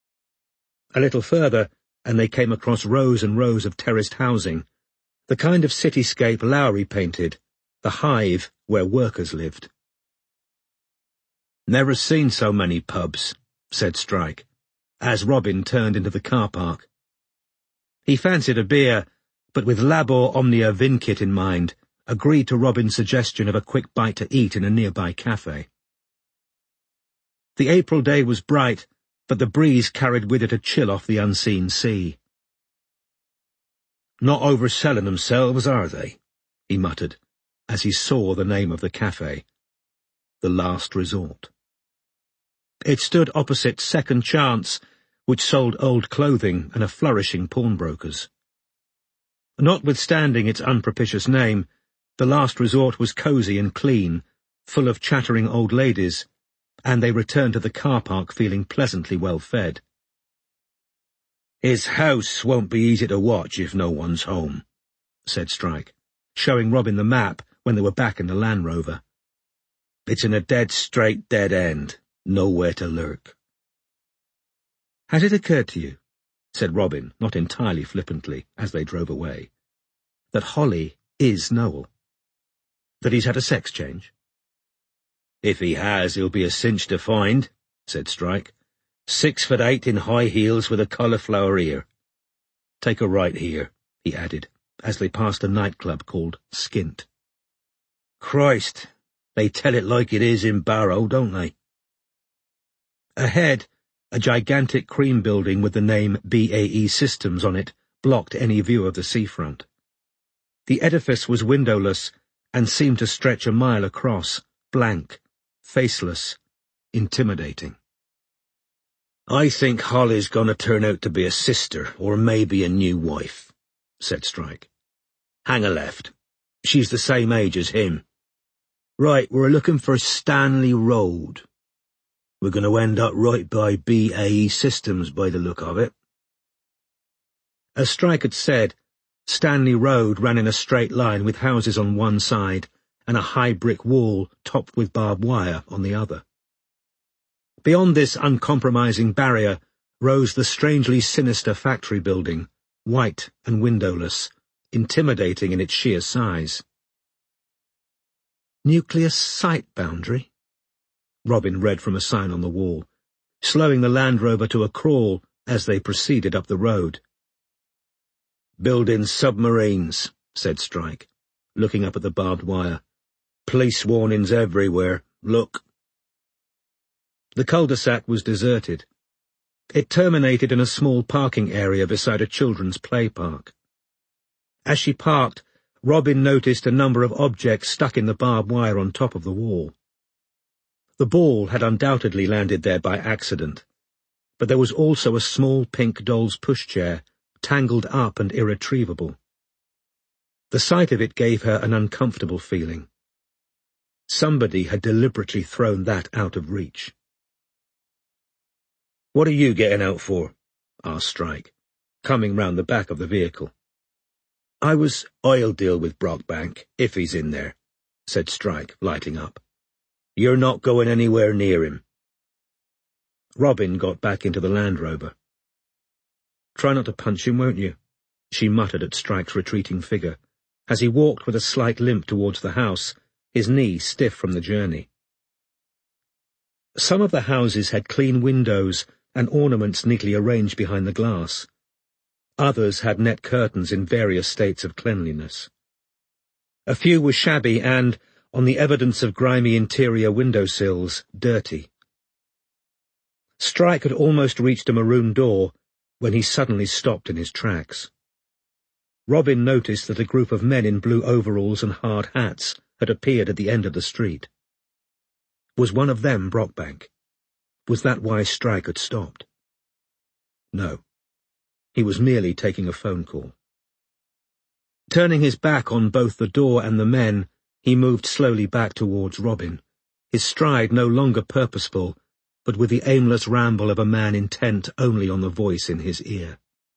A little further, and they came across rows and rows of terraced housing, the kind of cityscape Lowry painted, the hive where workers lived. "Never seen so many pubs," said Strike, as Robin turned into the car park. He fancied a beer, but with Labor Omnia Vincit in mind, agreed to Robin's suggestion of a quick bite to eat in a nearby cafe. The April day was bright, but the breeze carried with it a chill off the unseen sea. "Not overselling themselves, are they?" he muttered, as he saw the name of the cafe. The Last Resort. It stood opposite Second Chance, which sold old clothing and a flourishing pawnbroker's. Notwithstanding its unpropitious name, The Last Resort was cosy and clean, full of chattering old ladies, and they returned to the car park feeling pleasantly well fed. "His house won't be easy to watch if no one's home," said Strike, showing Robin the map when they were back in the Land Rover. "It's in a dead straight dead end, nowhere to lurk." "Has it occurred to you," said Robin, not entirely flippantly, as they drove away, "that Holly is Noel? That he's had a sex change?" "If he has, he'll be a cinch to find," said Strike. 6'8" in high heels with a cauliflower ear. "Take a right here," he added, as they passed a nightclub called Skint. "Christ, they tell it like it is in Barrow, don't they?" Ahead, a gigantic cream building with the name BAE Systems on it blocked any view of the seafront. The edifice was windowless and seemed to stretch a mile across, blank, faceless, intimidating. "I think Holly's going to turn out to be a sister, or maybe a new wife," said Strike. "Hang a left. She's the same age as him. Right, we're looking for Stanley Road. We're going to end up right by BAE Systems by the look of it. As Strike had said, Stanley Road ran in a straight line with houses on one side and a high brick wall topped with barbed wire on the other. Beyond this uncompromising barrier rose the strangely sinister factory building, white and windowless, intimidating in its sheer size. Nuclear site boundary? Robin read from a sign on the wall, slowing the Land Rover to a crawl as they proceeded up the road. Building submarines, said Strike, looking up at the barbed wire. Police warnings everywhere. Look. The cul-de-sac was deserted. It terminated in a small parking area beside a children's play park. As she parked, Robin noticed a number of objects stuck in the barbed wire on top of the wall. The ball had undoubtedly landed there by accident, but there was also a small pink doll's pushchair, tangled up and irretrievable. The sight of it gave her an uncomfortable feeling. Somebody had deliberately thrown that out of reach. "What are you getting out for?" asked Strike, coming round the back of the vehicle. "I'll deal with Brockbank, if he's in there," said Strike, lighting up. "You're not going anywhere near him." Robin got back into the Land Rover. "Try not to punch him, won't you?" she muttered at Strike's retreating figure, as he walked with a slight limp towards the house, his knee stiff from the journey. Some of the houses had clean windows and ornaments neatly arranged behind the glass. Others had net curtains in various states of cleanliness. A few were shabby and, on the evidence of grimy interior windowsills, dirty. Strike had almost reached a maroon door when he suddenly stopped in his tracks. Robin noticed that a group of men in blue overalls and hard hats had appeared at the end of the street. Was one of them Brockbank? Was that why Strike had stopped? No. He was merely taking a phone call. Turning his back on both the door and the men, he moved slowly back towards Robin, his stride no longer purposeful, but with the aimless ramble of a man intent only on the voice in his ear.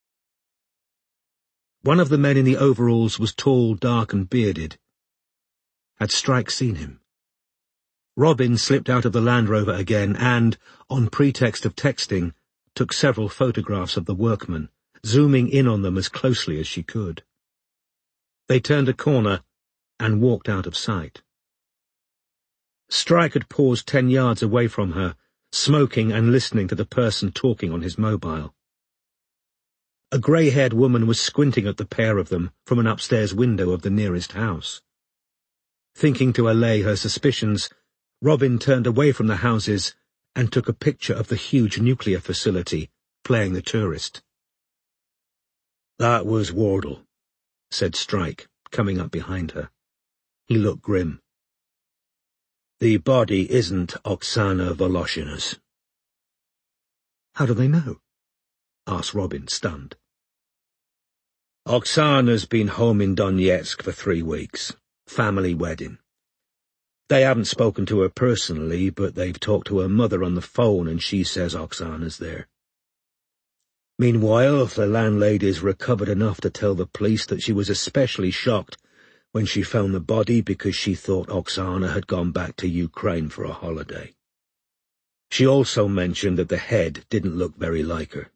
One of the men in the overalls was tall, dark, and bearded. Had Strike seen him? Robin slipped out of the Land Rover again and, on pretext of texting, took several photographs of the workmen, zooming in on them as closely as she could. They turned a corner and walked out of sight. Strike had paused 10 yards away from her, smoking and listening to the person talking on his mobile. A grey-haired woman was squinting at the pair of them from an upstairs window of the nearest house. Thinking to allay her suspicions, Robin turned away from the houses and took a picture of the huge nuclear facility, playing the tourist. "That was Wardle," said Strike, coming up behind her. He looked grim. "The body isn't Oksana Voloshina's." "How do they know?" asked Robin, stunned. "Oksana's been home in Donetsk for 3 weeks. Family wedding. They haven't spoken to her personally, but they've talked to her mother on the phone and she says Oksana's there. Meanwhile, the landlady's recovered enough to tell the police that she was especially shocked when she found the body because she thought Oksana had gone back to Ukraine for a holiday. She also mentioned that the head didn't look very like her."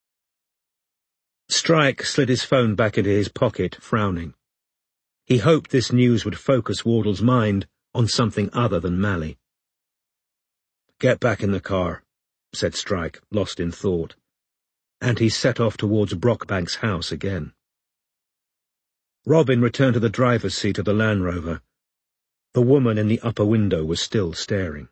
Strike slid his phone back into his pocket, frowning. He hoped this news would focus Wardle's mind on something other than Mally. "Get back in the car," said Strike, lost in thought, and he set off towards Brockbank's house again. Robin returned to the driver's seat of the Land Rover. The woman in the upper window was still staring.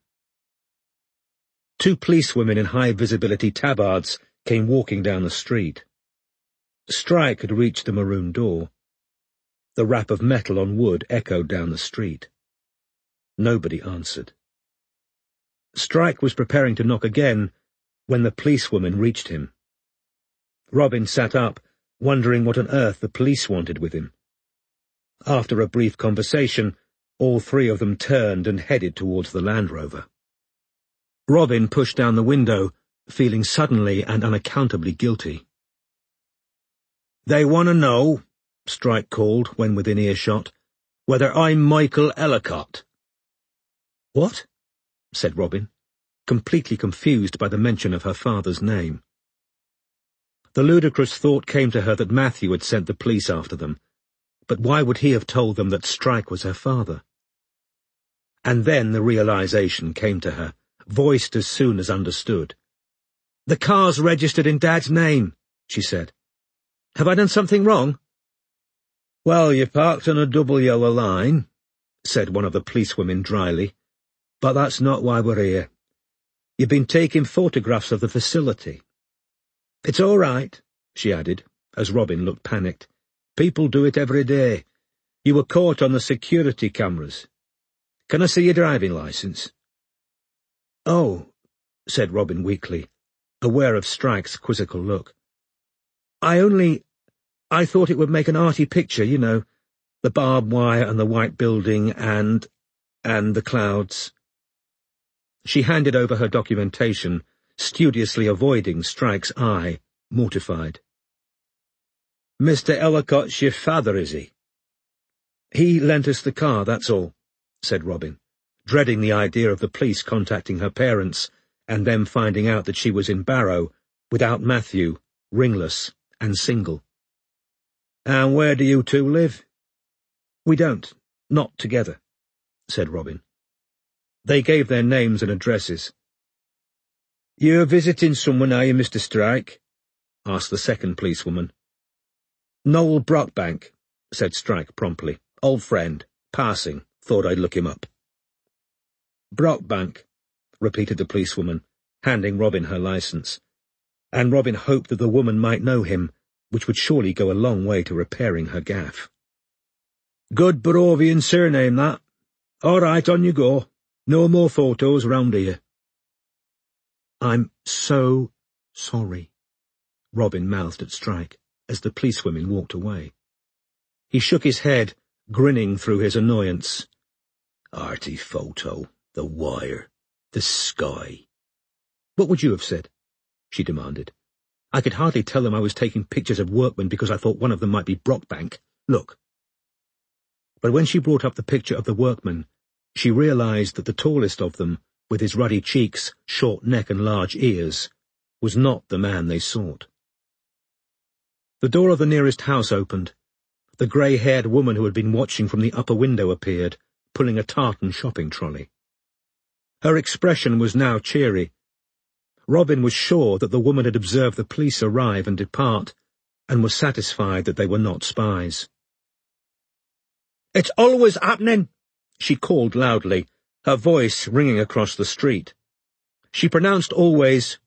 2 policewomen in high-visibility tabards came walking down the street. Strike had reached the maroon door. The rap of metal on wood echoed down the street. Nobody answered. Strike was preparing to knock again when the policewoman reached him. Robin sat up, wondering what on earth the police wanted with him. After a brief conversation, all three of them turned and headed towards the Land Rover. Robin pushed down the window, feeling suddenly and unaccountably guilty. "They want to know," Strike called when within earshot, "whether I'm Michael Ellicott." "What?" said Robin, completely confused by the mention of her father's name. The ludicrous thought came to her that Matthew had sent the police after them, but why would he have told them that Strike was her father? And then the realization came to her, voiced as soon as understood. "The car's registered in Dad's name," she said. "Have I done something wrong?" "Well, you parked on a double yellow line," said one of the policewomen dryly, "but that's not why we're here. You've been taking photographs of the facility." "It's all right," she added, as Robin looked panicked. "People do it every day. You were caught on the security cameras. Can I see your driving license?" "Oh," said Robin weakly, aware of Strike's quizzical look. I thought it would make an arty picture, you know, the barbed wire and the white building and the clouds." She handed over her documentation, studiously avoiding Strike's eye, mortified. "Mr. Ellicott's your father, is he?" "He lent us the car, that's all," said Robin, dreading the idea of the police contacting her parents and them finding out that she was in Barrow, without Matthew, ringless and single. "And where do you two live?" "We don't. Not together," said Robin. They gave their names and addresses. "You're visiting someone, are you, Mr. Strike?" asked the second policewoman. "Noel Brockbank," said Strike promptly. "Old friend. Passing. Thought I'd look him up." "Brockbank," repeated the policewoman, handing Robin her license, and Robin hoped that the woman might know him, which would surely go a long way to repairing her gaffe. "Good Barovian surname, that. All right, on you go. No more photos round here." "I'm so sorry," Robin mouthed at Strike, as the policewomen walked away. He shook his head, grinning through his annoyance. "Arty photo, the wire, the sky." "What would you have said?" she demanded. "I could hardly tell them I was taking pictures of workmen because I thought one of them might be Brockbank. Look." But when she brought up the picture of the workman, she realized that the tallest of them, with his ruddy cheeks, short neck and large ears, was not the man they sought. The door of the nearest house opened. The grey-haired woman who had been watching from the upper window appeared, pulling a tartan shopping trolley. Her expression was now cheery. Robin was sure that the woman had observed the police arrive and depart, and was satisfied that they were not spies. "It's always happening," she called loudly, her voice ringing across the street. She pronounced always.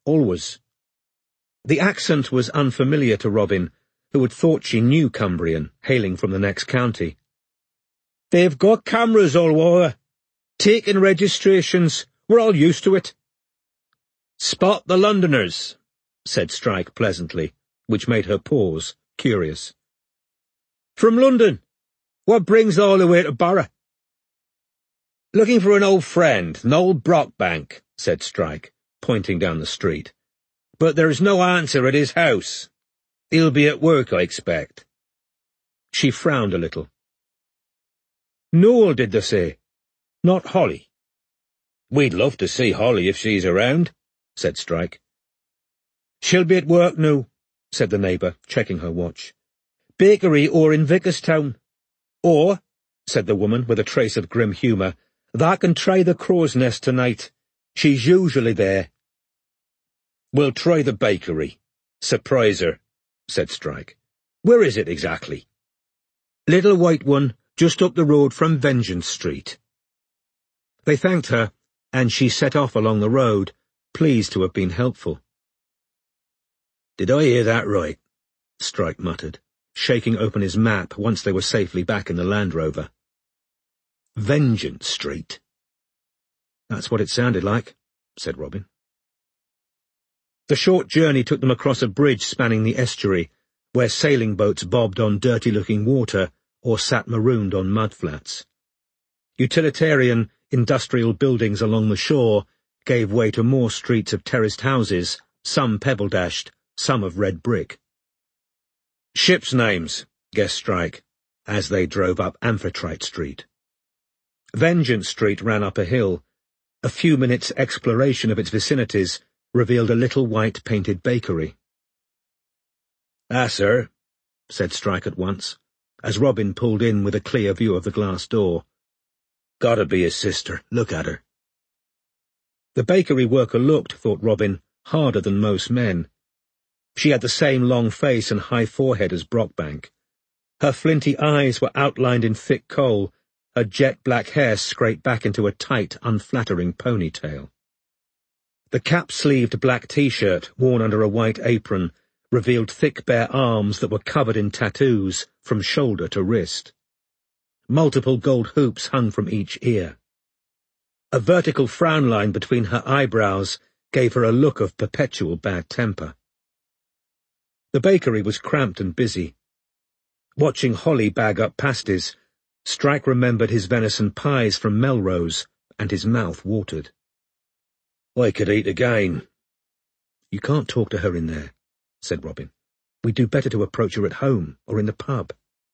The accent was unfamiliar to Robin, who had thought she knew Cumbrian, hailing from the next county. "They've got cameras all over. Taking registrations. We're all used to it." "Spot the Londoners," said Strike pleasantly, which made her pause, curious. "From London? What brings all the way to Barrow?" "Looking for an old friend, Noel Brockbank," said Strike, pointing down the street. "But there's no answer at his house. He'll be at work, I expect." She frowned a little. "Noel, did they say? Not Holly?" "We'd love to see Holly if she's around," said Strike. "She'll be at work now," said the neighbour, checking her watch. "Bakery or in Vickerstown. Or," said the woman with a trace of grim humour, "that can try the Crow's Nest tonight. She's usually there." "We'll try the bakery. Surprise her," said Strike. "Where is it exactly?" "Little white one, just up the road from Vengeance Street." They thanked her, and she set off along the road, pleased to have been helpful. "Did I hear that right?" Strike muttered, shaking open his map once they were safely back in the Land Rover. "Vengeance Street." "That's what it sounded like," said Robin. The short journey took them across a bridge spanning the estuary, where sailing boats bobbed on dirty-looking water or sat marooned on mudflats. Utilitarian, industrial buildings along the shore gave way to more streets of terraced houses, some pebble-dashed, some of red brick. "Ships' names," guessed Strike, as they drove up Amphitrite Street. Vengeance Street ran up a hill. A few minutes' exploration of its vicinities revealed a little white-painted bakery. "That's her," said Strike at once, as Robin pulled in with a clear view of the glass door. "Gotta be his sister. Look at her." The bakery worker looked, thought Robin, harder than most men. She had the same long face and high forehead as Brockbank. Her flinty eyes were outlined in thick kohl, her jet-black hair scraped back into a tight, unflattering ponytail. The cap-sleeved black T-shirt, worn under a white apron, revealed thick bare arms that were covered in tattoos from shoulder to wrist. Multiple gold hoops hung from each ear. A vertical frown line between her eyebrows gave her a look of perpetual bad temper. The bakery was cramped and busy. Watching Holly bag up pasties, Strike remembered his venison pies from Melrose, and his mouth watered. "I could eat again." "You can't talk to her in there," said Robin. "We'd do better to approach her at home, or in the pub."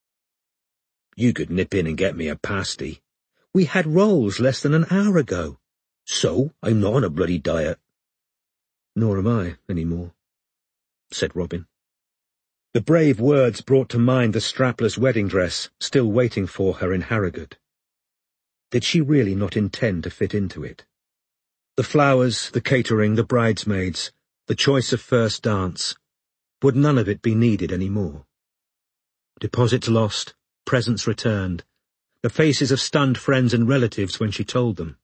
"You could nip in and get me a pasty." "We had rolls less than an hour ago." "So? I'm not on a bloody diet." "Nor am I, any more," said Robin. The brave words brought to mind the strapless wedding dress still waiting for her in Harrogate. Did she really not intend to fit into it? The flowers, the catering, the bridesmaids, the choice of first dance, would none of it be needed any more? Deposits lost, presents returned, the faces of stunned friends and relatives when she told them.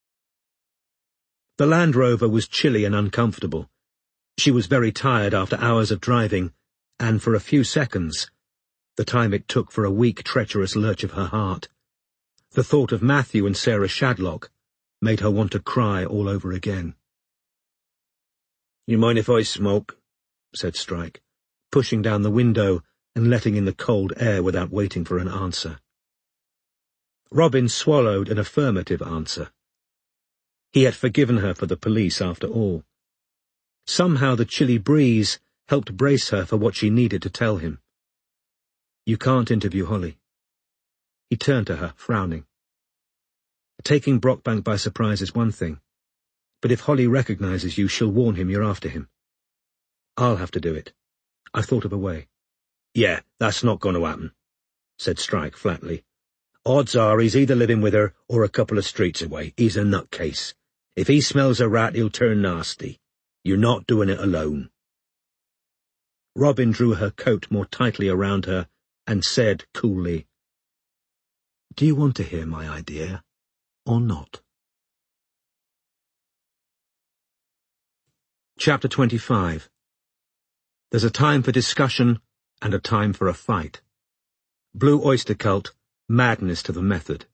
The Land Rover was chilly and uncomfortable. She was very tired after hours of driving, and for a few seconds, the time it took for a weak, treacherous lurch of her heart, the thought of Matthew and Sarah Shadlock made her want to cry all over again. "You mind if I smoke?" said Strike, pushing down the window and letting in the cold air without waiting for an answer. Robin swallowed an affirmative answer. He had forgiven her for the police after all. Somehow the chilly breeze helped brace her for what she needed to tell him. "You can't interview Holly." He turned to her, frowning. "Taking Brockbank by surprise is one thing, but if Holly recognizes you, she'll warn him you're after him. I'll have to do it. I've thought of a way." "Yeah, that's not going to happen," said Strike flatly. "Odds are he's either living with her or a couple of streets away. He's a nutcase. If he smells a rat, he'll turn nasty. You're not doing it alone." Robin drew her coat more tightly around her and said coolly, "Do you want to hear my idea, or not?" Chapter 25. There's a time for discussion and a time for a fight. Blue Oyster Cult, madness to the method.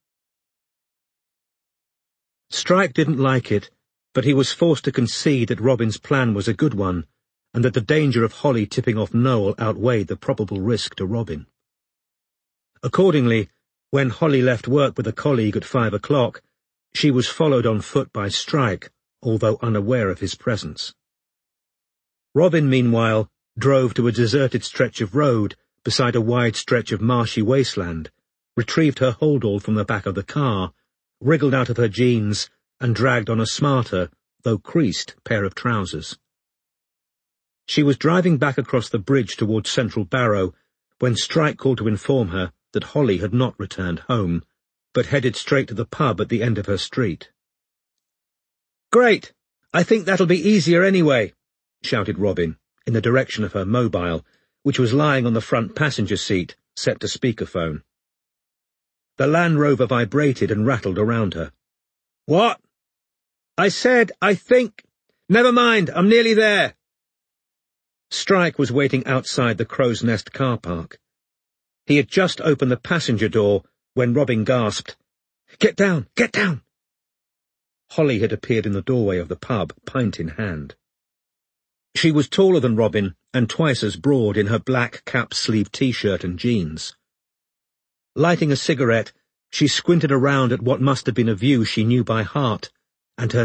Strike didn't like it, but he was forced to concede that Robin's plan was a good one, and that the danger of Holly tipping off Noel outweighed the probable risk to Robin. Accordingly, when Holly left work with a colleague at 5 o'clock, she was followed on foot by Strike, although unaware of his presence. Robin, meanwhile, drove to a deserted stretch of road beside a wide stretch of marshy wasteland, retrieved her holdall from the back of the car, wriggled out of her jeans, and dragged on a smarter, though creased, pair of trousers. She was driving back across the bridge towards Central Barrow when Strike called to inform her that Holly had not returned home, but headed straight to the pub at the end of her street. "Great! I think that'll be easier anyway," shouted Robin, in the direction of her mobile, which was lying on the front passenger seat, set to speakerphone. The Land Rover vibrated and rattled around her. "What?" "I said, I think. Never mind, I'm nearly there." Strike was waiting outside the Crow's Nest car park. He had just opened the passenger door when Robin gasped, "Get down! Get down!" Holly had appeared in the doorway of the pub, pint in hand. She was taller than Robin and twice as broad in her black cap-sleeve T-shirt and jeans. Lighting a cigarette, she squinted around at what must have been a view she knew by heart, and her